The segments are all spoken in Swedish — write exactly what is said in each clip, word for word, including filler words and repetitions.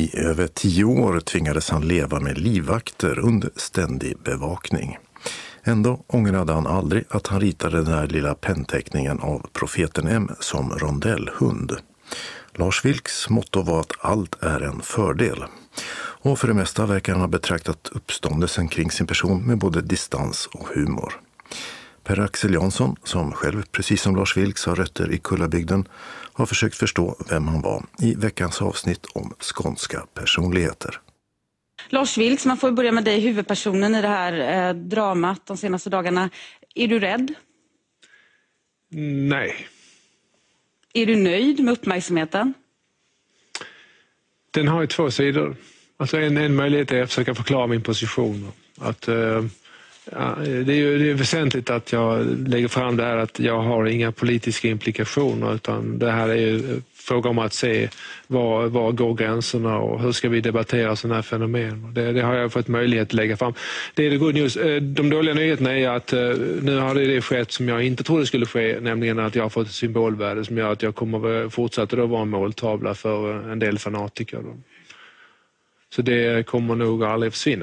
I över tio år tvingades han leva med livvakter under ständig bevakning. Ändå ångrade han aldrig att han ritade den här lilla pennteckningen av profeten M som rondellhund. Lars Vilks motto var att allt är en fördel. Och för det mesta verkar han ha betraktat uppståndelsen kring sin person med både distans och humor. Per-Axel Jansson, som själv precis som Lars Vilks har rötter i Kullabygden, har försökt förstå vem han var i veckans avsnitt om skånska personligheter. Lars Vilks, man får börja med dig, huvudpersonen i det här eh, dramat de senaste dagarna. Är du rädd? Nej. Är du nöjd med uppmärksamheten? Den har ju två sidor. Alltså en, en möjlighet är att försöka förklara min position. Att, eh, ja, det, är ju, det är väsentligt att jag lägger fram det här att jag har inga politiska implikationer, utan det här är ju fråga om att se var, var går gränserna och hur ska vi debattera sådana här fenomen. Det, det har jag fått möjlighet att lägga fram. Det är det good news. De dåliga nyheterna är att nu har det, det skett som jag inte trodde skulle ske, nämligen att jag har fått ett symbolvärde som gör att jag kommer fortsätta att vara en måltavla för en del fanatiker. Så det kommer nog aldrig försvinna.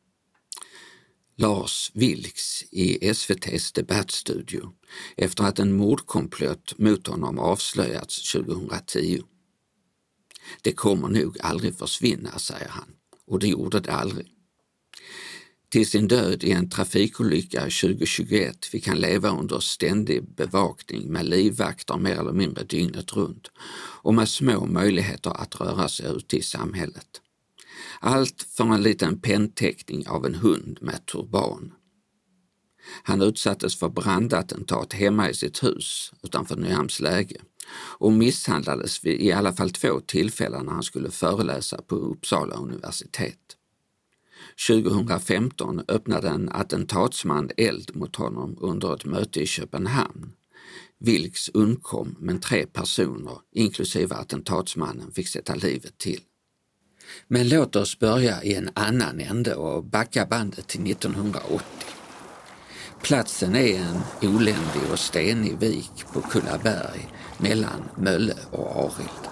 Lars Vilks i S V T:s debattstudio efter att en mordkomplott mot honom avslöjats tjugohundratio. Det kommer nog aldrig försvinna, säger han, och det gjorde det aldrig. Till sin död i en trafikolycka tjugohundratjugoett fick han leva under ständig bevakning med livvakter mer eller mindre dygnet runt och med små möjligheter att röra sig ute i samhället. Allt för en liten pennteckning av en hund med turban. Han utsattes för brandattentat hemma i sitt hus utanför Nyhamnsläge och misshandlades vid i alla fall två tillfällen när han skulle föreläsa på Uppsala universitet. tjugohundrafemton öppnade en attentatsman eld mot honom under ett möte i Köpenhamn. Vilks undkom, men tre personer, inklusive attentatsmannen, fick sätta livet till. Men låt oss börja i en annan ände och backa bandet till nittonhundraåttio. Platsen är en oländig och stenig vik på Kullaberg mellan Mölle och Arild.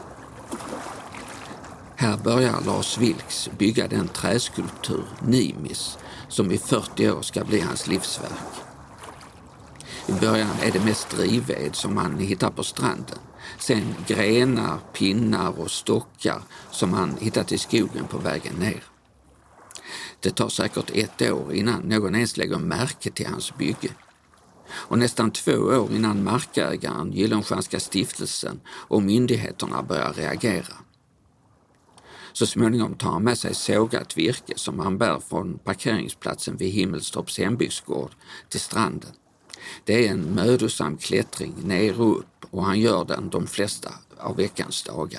Här börjar Lars Vilks bygga den träskulptur, Nimis, som i fyrtio år ska bli hans livsverk. I början är det mest drivved som man hittar på stranden. Sen grenar, pinnar och stockar som han hittat i skogen på vägen ner. Det tar säkert ett år innan någon ens lägger märke till hans bygge. Och nästan två år innan markägaren, Gyllenstiernska stiftelsen och myndigheterna börjar reagera. Så småningom tar han med sig sågat virke som han bär från parkeringsplatsen vid Himmelstorps hembygdsgård till stranden. Det är en mödosam klättring ner och upp och han gör den de flesta av veckans dagar.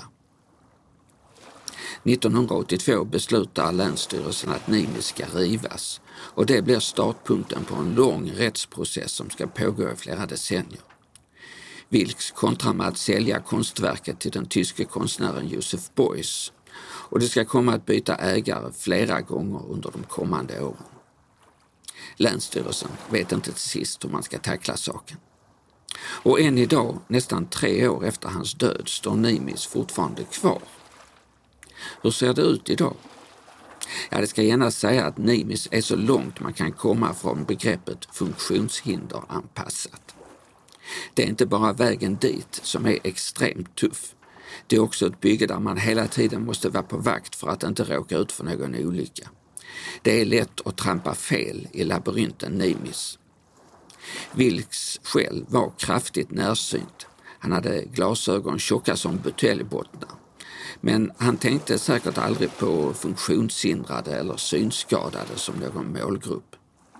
nittonhundraåttiotvå beslutar Länsstyrelsen att Nimis ska rivas och det blir startpunkten på en lång rättsprocess som ska pågå i flera decennier. Vilks kontrar med att sälja konstverket till den tyske konstnären Josef Beuys och det ska komma att byta ägare flera gånger under de kommande åren. Länsstyrelsen vet inte till sist hur man ska tackla saken. Och än idag, nästan tre år efter hans död, står Nimis fortfarande kvar. Hur ser det ut idag? Ja, det ska gärna säga att Nimis är så långt man kan komma från begreppet funktionshinderanpassat. Det är inte bara vägen dit som är extremt tuff. Det är också ett bygge där man hela tiden måste vara på vakt för att inte råka ut för någon olycka. Det är lätt att trampa fel i labyrinten Nimis. Vilks själv var kraftigt närsynt. Han hade glasögon tjocka som buteljbottnar. Men han tänkte säkert aldrig på funktionshindrade eller synskadade som någon målgrupp.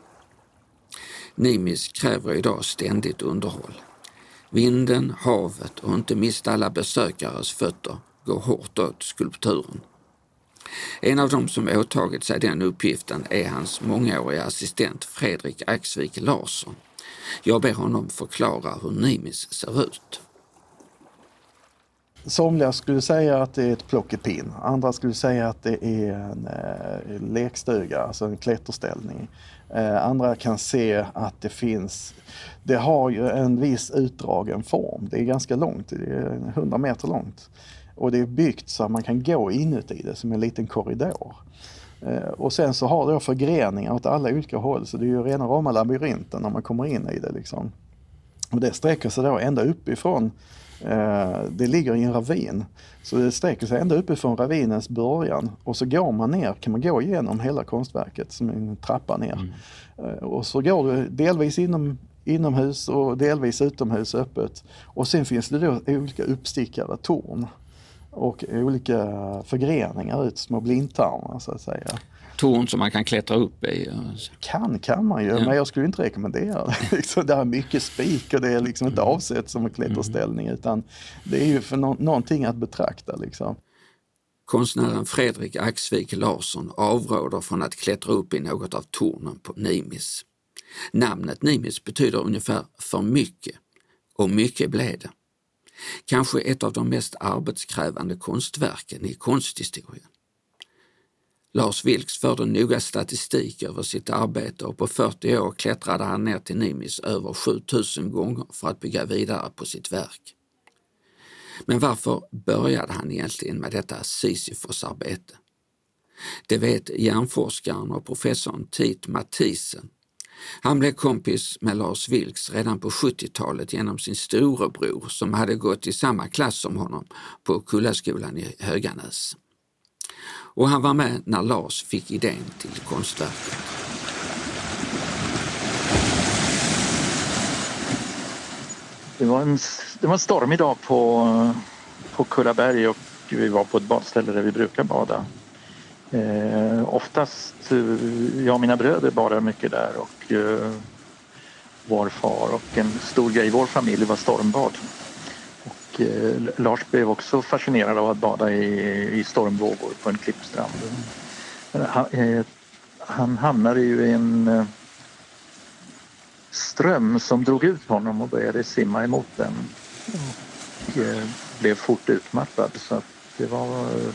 Nimis kräver idag ständigt underhåll. Vinden, havet och inte minst alla besökares fötter går hårt åt skulpturen. En av dem som åtagit sig den uppgiften är hans mångåriga assistent Fredrik Axvik Larsson. Jag ber honom förklara hur Nimis ser ut. Somliga skulle säga att det är ett plockepinn. Andra skulle säga att det är en eh, lekstuga, alltså en klätterställning. Eh, andra kan se att det finns, det har ju en viss utdragen form. Det är ganska långt, det är hundra meter långt. Och det är byggt så att man kan gå inuti det som en liten korridor. Och sen så har det förgreningar åt alla olika håll, så det är ju rena rama labyrinten när man kommer in i det liksom. Och det sträcker sig då ända uppifrån, eh, det ligger i en ravin, så det sträcker sig ända uppifrån ravinens början, och så går man ner, kan man gå igenom hela konstverket som en trappa ner. Mm. Eh, och så går du delvis inom, inomhus och delvis utomhus öppet, och sen finns det då olika uppstickade torn och olika förgreningar ut, små blindtarmar så att säga. Torn som man kan klättra upp i? Kan, kan man ju, ja. Men jag skulle inte rekommendera det. Det är mycket spik och det är liksom inte avsett som en klätterställning, utan det är ju för no- någonting att betrakta. Liksom. Konstnären Fredrik Axvik Larsson avråder från att klättra upp i något av tornen på Nimis. Namnet Nimis betyder ungefär för mycket, och mycket blev det. Kanske ett av de mest arbetskrävande konstverken i konsthistorien. Lars Vilks förde noga statistik över sitt arbete, och på fyrtio år klättrade han ner till Nimis över sjutusen gånger för att bygga vidare på sitt verk. Men varför började han egentligen med detta Sisyfos-arbete? Det vet hjärnforskaren och professorn Tit Mathisen. Han blev kompis med Lars Vilks redan på sjuttiotalet genom sin storebror som hade gått i samma klass som honom på Kullaskolan i Höganäs. Och han var med när Lars fick idén till konstverket. Det var en, det var en stormig dag på, på Kullaberg, och vi var på ett badställe där vi brukar bada. Eh, oftast, jag och mina bröder badade mycket där, och eh, vår far, och en stor grej i vår familj var stormbad. Och eh, Lars blev också fascinerad av att bada i, i stormvågor på en klippstrand. Han, eh, han hamnade ju i en eh, ström som drog ut honom och började simma emot den. Och eh, blev fort utmattad, så att det var... Eh,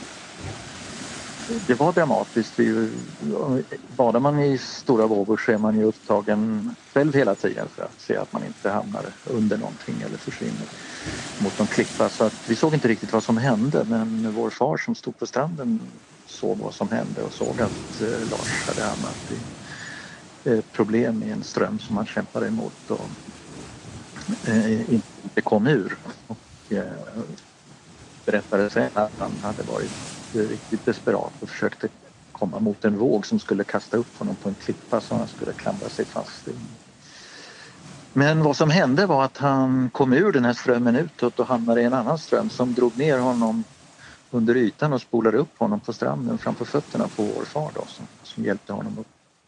Det var dramatiskt. Badar man i stora vågor så är man ju upptagen själv hela tiden för att se att man inte hamnar under någonting eller försvinner mot någon klippa. Så att vi såg inte riktigt vad som hände, men vår far som stod på stranden såg vad som hände och såg att eh, Lars hade hamnat i eh, problem i en ström som han kämpade emot och eh, inte kom ur. Och eh, berättade sen att han hade varit riktigt desperat och försökte komma mot en våg som skulle kasta upp honom på en klippa så han skulle klamra sig fast i. Men vad som hände var att han kom ur den här strömmen utåt och hamnade i en annan ström som drog ner honom under ytan och spolade upp honom på stranden framför fötterna på vår far då, som, som hjälpte honom upp.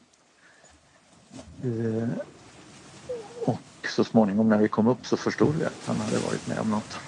Eh, och så småningom när vi kom upp så förstod vi att han hade varit med om något.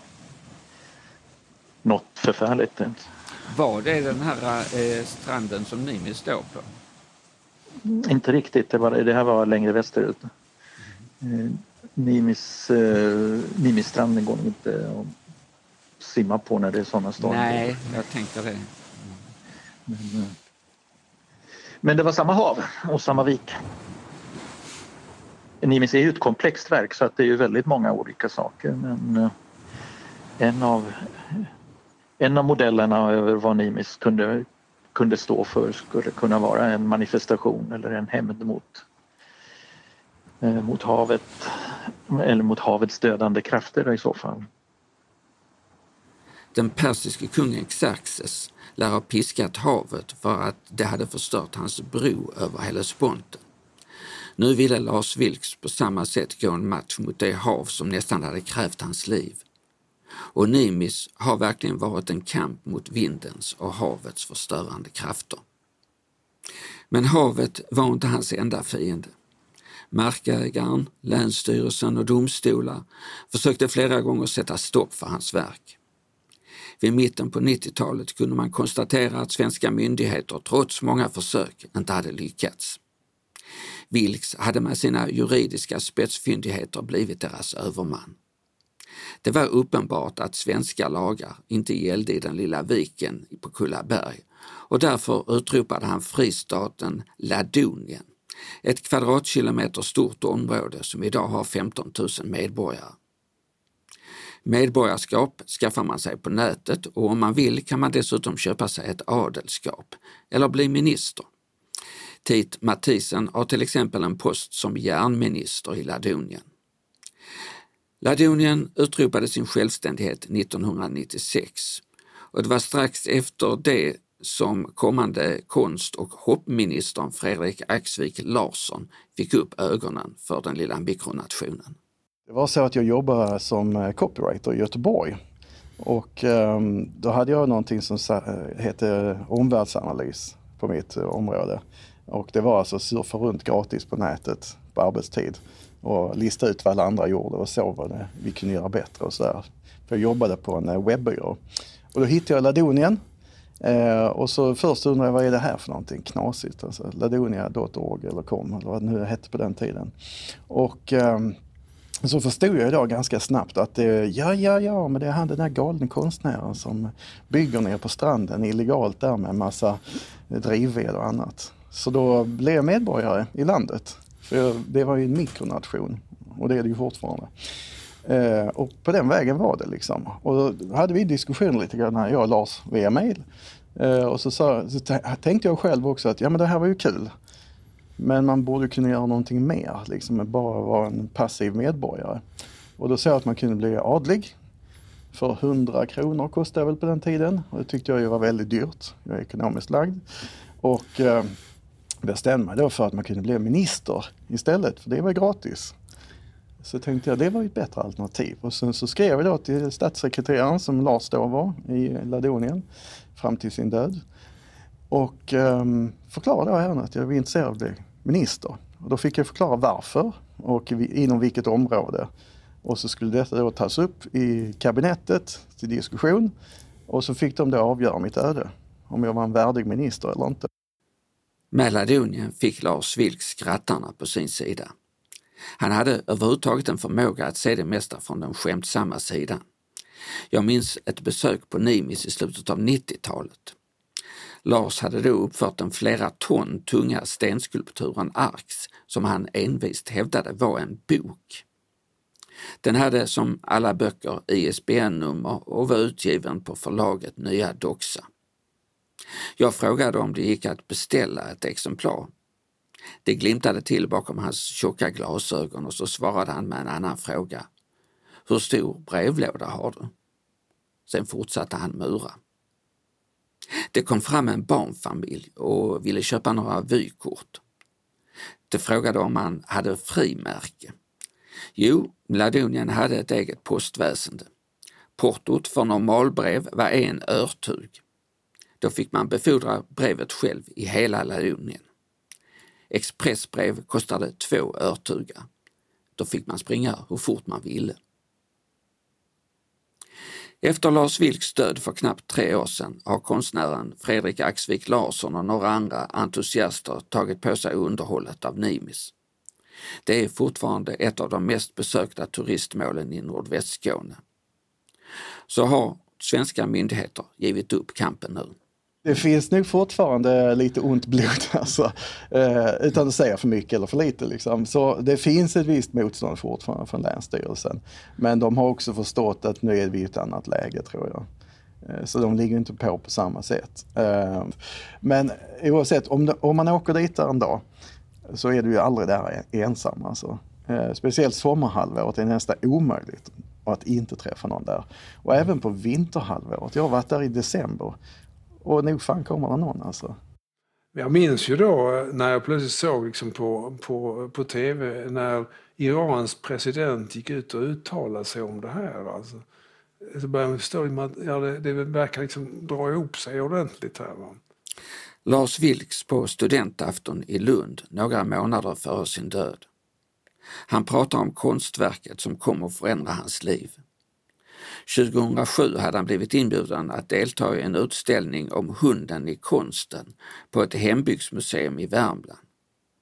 Något förfärligt. Var det den här eh, stranden som Nimis står på? Inte riktigt, det, var, det här var längre västerut. Eh, Nimis, eh, Nimisstranden går inte att simma på när det är sådana stormar. Nej, jag tänkte det. Men, eh, men det var samma hav och samma vik. Nimis är ju ett komplext verk så att det är ju väldigt många olika saker, men eh, en av En av modellerna över vad Nimis kunde, kunde stå för skulle kunna vara en manifestation eller en hämnd mot, eh, mot havet eller mot havets dödande krafter i så fall. Den persiske kungen Xerxes lär ha piskat havet för att det hade förstört hans bro över Hellesponten. Nu ville Lars Vilks på samma sätt gå en match mot det hav som nästan hade krävt hans liv. Och Nimis har verkligen varit en kamp mot vindens och havets förstörande krafter. Men havet var inte hans enda fiende. Markägaren, länsstyrelsen och domstolar försökte flera gånger sätta stopp för hans verk. Vid mitten på nittiotalet kunde man konstatera att svenska myndigheter trots många försök inte hade lyckats. Vilks hade med sina juridiska spetsfyndigheter blivit deras överman. Det var uppenbart att svenska lagar inte gällde i den lilla viken på Kullaberg och därför utropade han fristaten Ladonien, ett kvadratkilometer stort område som idag har femton tusen medborgare. Medborgarskap skaffar man sig på nätet och om man vill kan man dessutom köpa sig ett adelskap eller bli minister. Tit Mathisen har till exempel en post som järnminister i Ladonien. Ladonien utropade sin självständighet nittonhundranittiosex och det var strax efter det som kommande konst- och hoppministern Fredrik Axvik Larsson fick upp ögonen för den lilla mikronationen. Det var så att jag jobbade som copywriter i Göteborg och um, då hade jag någonting som hette omvärldsanalys på mitt område. Och det var alltså surfa runt gratis på nätet på arbetstid och lista ut vad alla andra gjorde och så vad det, vi kunde göra bättre och sådär. För jag jobbade på en webbyrå. Och då hittade jag Ladonien eh, och så först undrade jag vad är det här för någonting knasigt. Alltså ladonia punkt org eller com eller vad det nu hette på den tiden. Och eh, så förstod jag idag ganska snabbt att det, ja, ja, ja, men det är han den där galna konstnären som bygger ner på stranden illegalt där med en massa drivved och annat. Så då blev jag medborgare i landet. För det var ju en mikronation och det är det ju fortfarande. Eh, och på den vägen var det liksom. Och då hade vi diskussioner lite grann här, jag och Lars via mail. Eh, och så, sa, så t- tänkte jag själv också att ja men det här var ju kul. Men man borde kunna göra någonting mer, liksom bara vara en passiv medborgare. Och då sa jag att man kunde bli adlig. För hundra kronor kostade väl på den tiden. Och det tyckte jag ju var väldigt dyrt. Jag är ekonomiskt lagd. Och eh, bestämde mig då för att man kunde bli minister istället. För det var gratis. Så tänkte jag det var ett bättre alternativ. Och sen så skrev jag då till statssekreteraren som Lars då var i Ladonien. Fram till sin död. Och eh, förklarade då henne att jag var intresserad av att bli minister. Och då fick jag förklara varför och inom vilket område. Och så skulle detta då tas upp i kabinettet till diskussion. Och så fick de då avgöra mitt öde. Om jag var en värdig minister eller inte. Med Ladonien fick Lars Vilks skrattarna på sin sida. Han hade överhuvudtaget en förmåga att se det mesta från den skämtsamma sidan. Jag minns ett besök på Nimis i slutet av nittiotalet. Lars hade då uppfört den flera ton tunga stenskulpturen Arx som han envist hävdade var en bok. Den hade som alla böcker I S B N-nummer och var utgiven på förlaget Nya Doxa. Jag frågade om det gick att beställa ett exemplar. Det glimtade till bakom hans tjocka glasögon och så svarade han med en annan fråga. Hur stor brevlåda har du? Sen fortsatte han mura. Det kom fram en barnfamilj och ville köpa några vykort. De frågade om han hade frimärke. Jo, Ladonien hade ett eget postväsende. Portot för normalbrev var en örtug. Då fick man befordra brevet själv i hela Ladonien. Expressbrev kostade två örtugar. Då fick man springa hur fort man ville. Efter Lars Vilks död för knappt tre år sedan har konstnären Fredrik Axvik Larsson och några andra entusiaster tagit på sig underhållet av Nimis. Det är fortfarande ett av de mest besökta turistmålen i Nordvästskåne. Så har svenska myndigheter givit upp kampen nu. Det finns nog fortfarande lite ont blod alltså, eh, utan att säga för mycket eller för lite. Liksom. Så det finns ett visst motstånd fortfarande från Länsstyrelsen. Men de har också förstått att nu är vi i ett annat läge tror jag. Eh, så de ligger inte på på samma sätt. Eh, men oavsett, om, det, om man åker dit en dag så är du ju aldrig där ensam. Alltså. Eh, speciellt sommarhalvåret är nästan omöjligt att inte träffa någon där. Och även på vinterhalvåret. Jag har varit där i december. Och nog fan kommer det någon alltså. Jag minns ju då när jag plötsligt såg liksom på, på, på tv när Irans president gick ut och uttalade sig om det här. Alltså. Så började man förstå att ja, det, det verkar liksom dra ihop sig ordentligt här. Va? Lars Vilks på studentafton i Lund några månader före sin död. Han pratar om konstverket som kom att förändra hans liv. tjugohundrasju hade han blivit inbjuden att delta i en utställning om hunden i konsten på ett hembygdsmuseum i Värmland.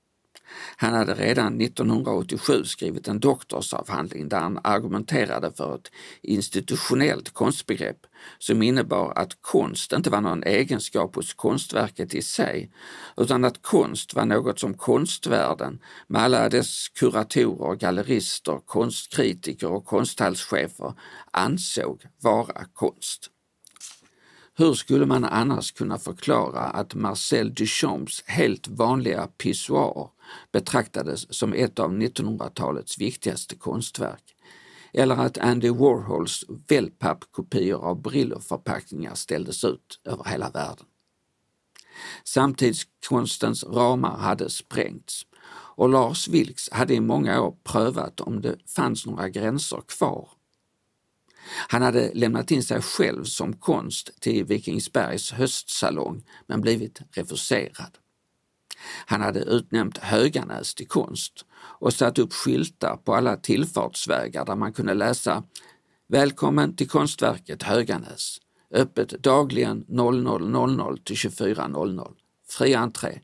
Han hade redan nittonhundraåttiosju skrivit en doktorsavhandling där han argumenterade för ett institutionellt konstbegrepp som innebar att konst inte var någon egenskap hos konstverket i sig, utan att konst var något som konstvärlden med alla dess kuratorer, gallerister, konstkritiker och konsthallschefer ansåg vara konst. Hur skulle man annars kunna förklara att Marcel Duchamps helt vanliga pissoir betraktades som ett av nittonhundratalets viktigaste konstverk? Eller att Andy Warhols wellpappkopior av Brillo-förpackningar ställdes ut över hela världen? Samtidskonstens ramar hade sprängts och Lars Vilks hade i många år prövat om det fanns några gränser kvar. Han hade lämnat in sig själv som konst till Vikingsbergs höstsalong men blivit refuserad. Han hade utnämnt Höganäs till konst och satt upp skyltar på alla tillfartsvägar där man kunde läsa "Välkommen till konstverket Höganäs. Öppet dagligen till tjugofyra. Fri entré."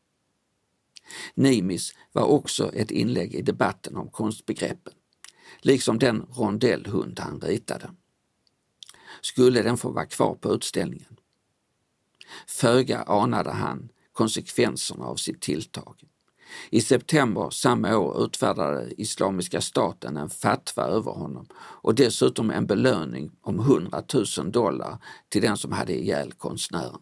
Nimis var också ett inlägg i debatten om konstbegreppen, liksom den rondellhund han ritade. Skulle den få vara kvar på utställningen? Föga anade han konsekvenserna av sitt tilltag. I september samma år utfärdade Islamiska staten en fatwa över honom och dessutom en belöning om hundratusen dollar till den som hade ihjäl konstnären.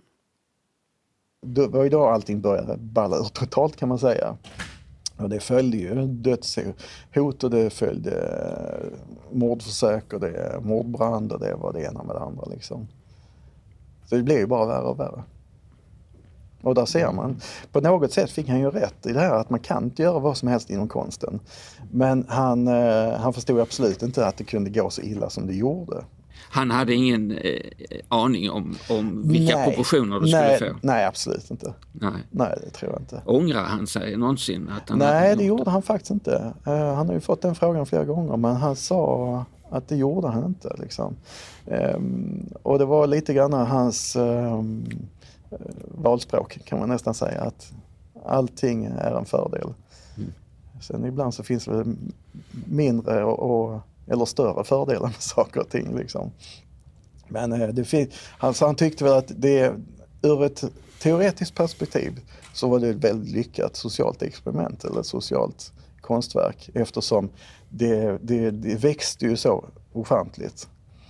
Det var ju då allting började balla ur totalt, kan man säga. Och det följde ju dödshot och det följde mordförsök och det mordbrand och det var det ena med det andra liksom. Så det blev ju bara värre och värre. Och där ser man, på något sätt fick han ju rätt i det här att man kan inte göra vad som helst inom konsten. Men han, han förstod absolut inte att det kunde gå så illa som det gjorde. Han hade ingen eh, aning om, om vilka nej, proportioner det nej, skulle få? Nej, absolut inte. Nej. nej, det tror jag inte. Ångrar han sig någonsin? Att han nej, det gjorde han faktiskt inte. Uh, han har ju fått den frågan flera gånger, men han sa att det gjorde han inte. Liksom. Um, och det var lite grann hans um, valspråk, kan man nästan säga, att allting är en fördel. Mm. Sen ibland så finns det mindre och, och eller större fördelar med saker och ting liksom. Men eh, det fin- alltså, han tyckte väl att det ur ett teoretiskt perspektiv så var det ett väldigt lyckat socialt experiment eller socialt konstverk, eftersom det, det, det växte ju så ofantligt.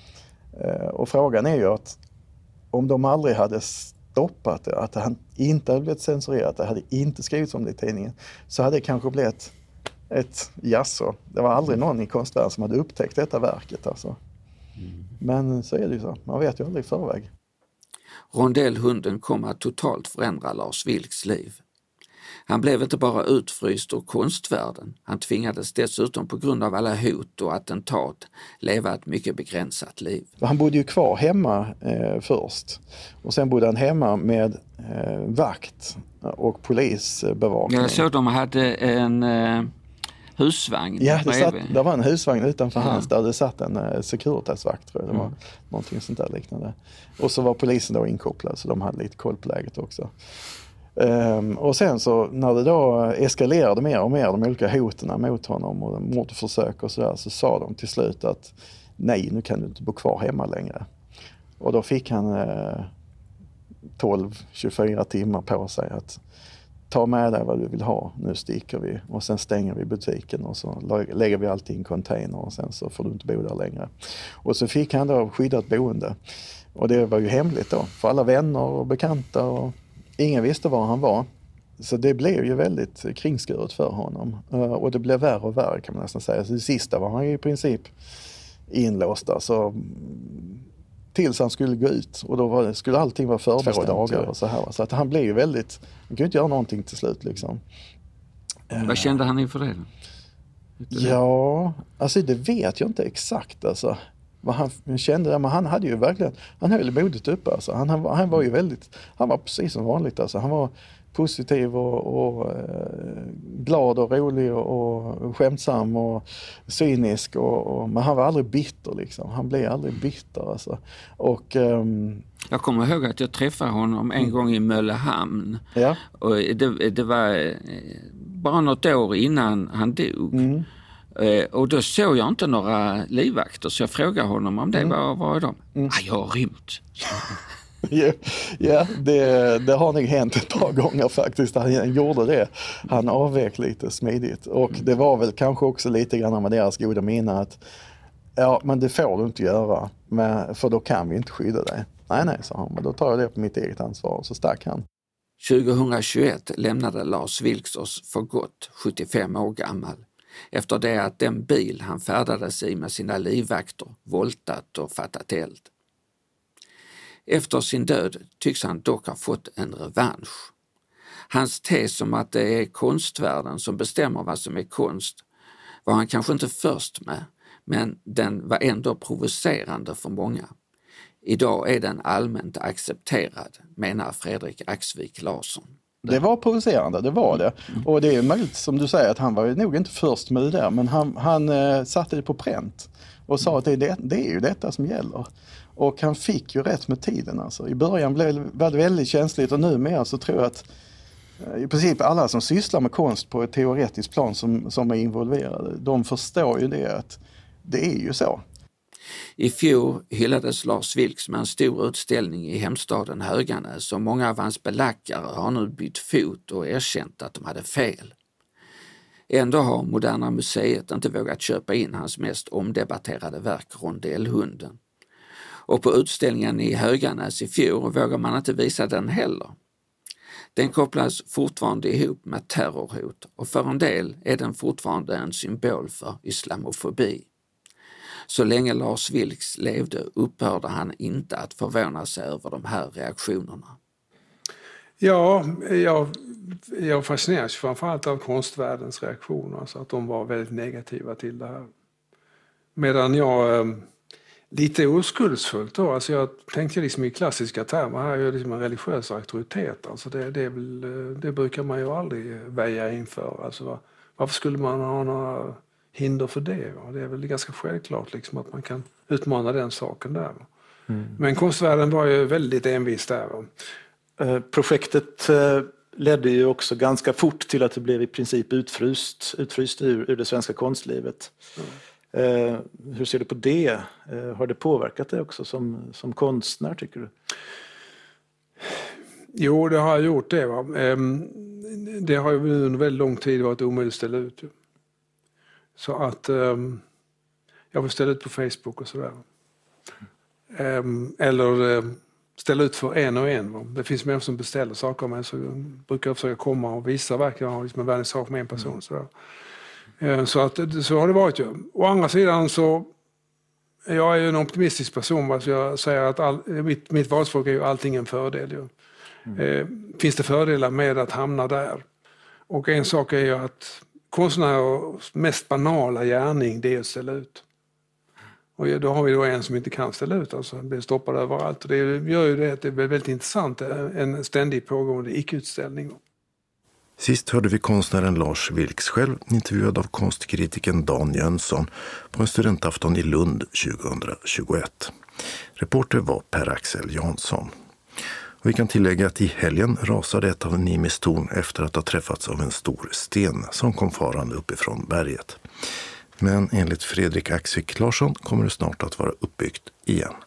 Eh, och frågan är ju att om de aldrig hade stoppat det, att han inte hade blivit censurerat, det hade inte skrivits om det i tidningen, så hade det kanske blivit ett jasso. Det var aldrig någon i konstvärlden som hade upptäckt detta verket. Alltså. Mm. Men så är det ju så. Man vet ju aldrig i förväg. Rondellhunden kom att totalt förändra Lars Vilks liv. Han blev inte bara utfryst ur konstvärlden. Han tvingades dessutom på grund av alla hot och attentat leva ett mycket begränsat liv. Han bodde ju kvar hemma eh, först. Och sen bodde han hemma med eh, vakt och polisbevakning. Jag såg att de hade en... Eh... husvagn. Ja, det, satt, det var en husvagn utanför ja. hans där det satt en uh, Securitas-vakt, tror jag. Det var mm. någonting sånt där liknande. Och så var polisen då inkopplad, så de hade lite koll på läget också. Um, och sen så när det då eskalerade mer och mer, de olika hoten mot honom och mordförsök och sådär, så sa de till slut att nej, nu kan du inte bo kvar hemma längre. Och då fick han uh, tolv till tjugofyra timmar på sig att ta med dig vad du vill ha, nu sticker vi. Och sen stänger vi butiken och så lägger vi allt i en container och sen så får du inte bo där längre. Och så fick han då skyddat boende. Och det var ju hemligt då, för alla vänner och bekanta, och ingen visste var han var. Så det blev ju väldigt kringskuret för honom. Och det blev värre och värre, kan man nästan säga. Så det sista var han ju i princip inlåst. Alltså, tills han skulle gå ut. Och då var, skulle allting vara förbestämt dagar och så här. Så att han blev ju väldigt... Han kunde inte göra någonting till slut liksom. Vad kände han inför det? Ja, alltså det vet jag inte exakt alltså. Vad han kände där, men han hade ju verkligen... Han höll modet uppe alltså. Han, han, han var ju väldigt... Han var precis som vanligt alltså. Han var positiv och, och eh, glad och rolig och, och skämtsam och cynisk. Och, och, men han var aldrig bitter liksom. Han blev aldrig bitter alltså. Och... Ehm, jag kommer ihåg att jag träffade honom en mm. gång i Möllehamn. Ja. Och det, det var bara något år innan han dog. Mm. Eh, och då såg jag inte några livvakter, så jag frågade honom om det. Mm. Vad var de? Mm. Ah, jag har rymt. Ja, ja det, det har nog hänt ett par gånger faktiskt. Han gjorde det. Han avvek lite smidigt. Och det var väl kanske också lite grann med deras goda minne att ja, men det får du inte göra. Men, för då kan vi inte skydda dig. Nej, nej, sa han. Men då tar jag det på mitt eget ansvar. Så stack han. tjugohundratjugoett lämnade Lars Vilks oss för gott, sjuttiofem år gammal. Efter det att den bil han färdades i med sina livvakter voltat och fattat eld. Efter sin död tycks han dock ha fått en revansch. Hans tes om att det är konstvärlden som bestämmer vad som är konst var han kanske inte först med, men den var ändå provocerande för många. Idag är den allmänt accepterad, menar Fredrik Axvik Larsson. Det var provocerande, det var det. Och det är möjligt som du säger att han var nog inte först med det där, men han, han eh, satte det på pränt och sa att det är, det, det är ju detta som gäller. Och han fick ju rätt med tiden. Alltså. I början blev, var det väldigt känsligt och numera så tror jag att eh, i princip alla som sysslar med konst på ett teoretiskt plan som, som är involverade, de förstår ju det att det är ju så. I fjol hyllades Lars Vilks med en stor utställning i hemstaden Höganäs och många av hans belackare har nu bytt fot och erkänt att de hade fel. Ändå har Moderna Museet inte vågat köpa in hans mest omdebatterade verk Rondellhunden. Och på utställningen i Höganäs i fjol vågar man inte visa den heller. Den kopplas fortfarande ihop med terrorhot och för en del är den fortfarande en symbol för islamofobi. Så länge Lars Vilks levde upphörde han inte att förvåna sig över de här reaktionerna. Ja, jag, jag fascineras framförallt av konstvärldens reaktioner, så att de var väldigt negativa till det här. Medan jag lite oskuldsfullt då, alltså jag tänkte liksom i klassiska termer, här är jag liksom en religiös auktoritet. Alltså det, det, är väl, det brukar man ju aldrig väja inför. Alltså varför skulle man ha några hinder för det? Va? Det är väl ganska självklart liksom att man kan utmana den saken där. Mm. Men konstvärlden var ju väldigt envis där. Va? Eh, projektet eh, ledde ju också ganska fort till att det blev i princip utfryst, utfryst ur, ur det svenska konstlivet. Mm. Eh, hur ser du på det? Eh, har det påverkat dig också som, som konstnär, tycker du? Jo, det har gjort det. Va? Eh, det har ju under väldigt lång tid varit omöjligt att ställa ut. Så att eh, jag får ställa ut på Facebook och sådär. Eh, eller eh, ställa ut för en och en. Va? Det finns människor som beställer saker av mig, så brukar jag försöka komma och visa verkligen har liksom en värdig sak med en person. Mm. Sådär. Så, att, så har det varit ju. Å andra sidan så jag är ju en optimistisk person, så jag säger att all, mitt, mitt valsfolk är ju allting en fördel. Ju. Mm. Eh, finns det fördelar med att hamna där? Och en sak är ju att konstnärers mest banala gärning, det är att ställa ut. Och då har vi då en som inte kan ställa ut, alltså blir stoppad överallt. Och det gör ju det att det blir väldigt intressant, en ständigt pågående icke-utställning. Sist hörde vi konstnären Lars Vilks själv intervjuad av konstkritiken Dan Jönsson på en studentafton i Lund tjugohundratjugoett. Reporter var Per-Axel Jansson. Och vi kan tillägga att i helgen rasade ett av Nimis torn efter att ha träffats av en stor sten som kom farande uppifrån berget. Men enligt Fredrik Axvik Larsson kommer det snart att vara uppbyggt igen.